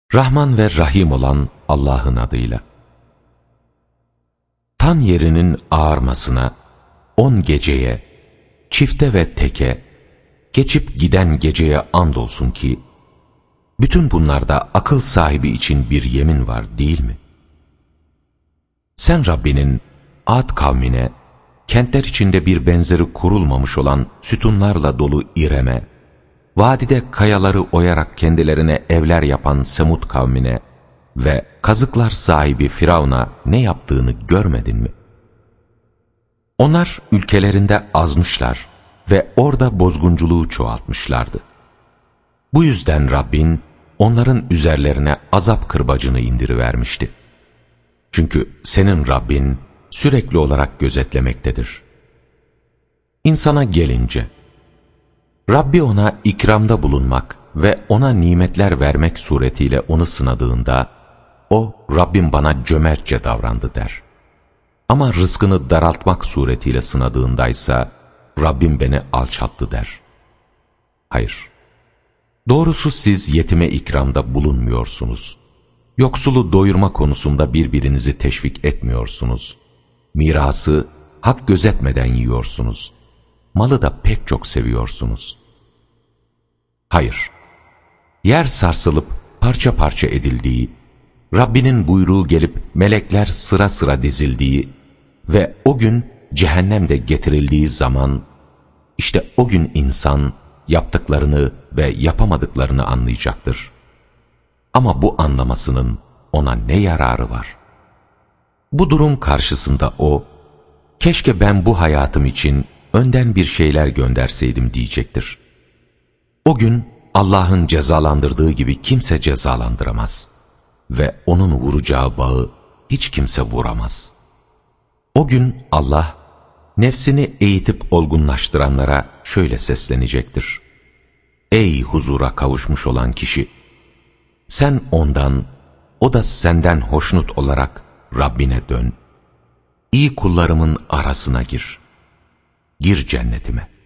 Rahman ve Rahim olan Allah'ın adıyla. Tan yerinin ağarmasına, 10 geceye, çifte ve teke, geçip giden geceye andolsun ki, bütün bunlarda akıl sahibi için bir yemin var değil mi? Sen Rabbinin Ad kavmine, kentler içinde bir benzeri kurulmamış olan sütunlarla dolu İrem'e, vadide kayaları oyarak kendilerine evler yapan Semud kavmine ve kazıklar sahibi Firavun'a ne yaptığını görmedin mi? Onlar ülkelerinde azmışlar ve orada bozgunculuğu çoğaltmışlardı. Bu yüzden Rabbin onların üzerlerine azap kırbacını indirivermişti. Çünkü senin Rabbin sürekli olarak gözetlemektedir. İnsana gelince, Rabbi ona ikramda bulunmak ve ona nimetler vermek suretiyle onu sınadığında, o Rabbim bana cömertçe davrandı der. Ama rızkını daraltmak suretiyle sınadığındaysa, Rabbim beni alçalttı der. Hayır, doğrusu siz yetime ikramda bulunmuyorsunuz. Yoksulu doyurma konusunda birbirinizi teşvik etmiyorsunuz. Mirası hak gözetmeden yiyorsunuz. Malı da pek çok seviyorsunuz. Hayır, yer sarsılıp parça parça edildiği, Rabbinin buyruğu gelip melekler sıra sıra dizildiği ve o gün cehennemde getirildiği zaman, işte o gün insan yaptıklarını ve yapamadıklarını anlayacaktır. Ama bu anlamasının ona ne yararı var? Bu durum karşısında o, keşke ben bu hayatım için önden bir şeyler gönderseydim diyecektir. O gün Allah'ın cezalandırdığı gibi kimse cezalandıramaz ve onun vuracağı bağı hiç kimse vuramaz. O gün Allah, nefsini eğitip olgunlaştıranlara şöyle seslenecektir. Ey huzura kavuşmuş olan kişi! Sen ondan, o da senden hoşnut olarak Rabbine dön. İyi kullarımın arasına gir. Gir cennetime.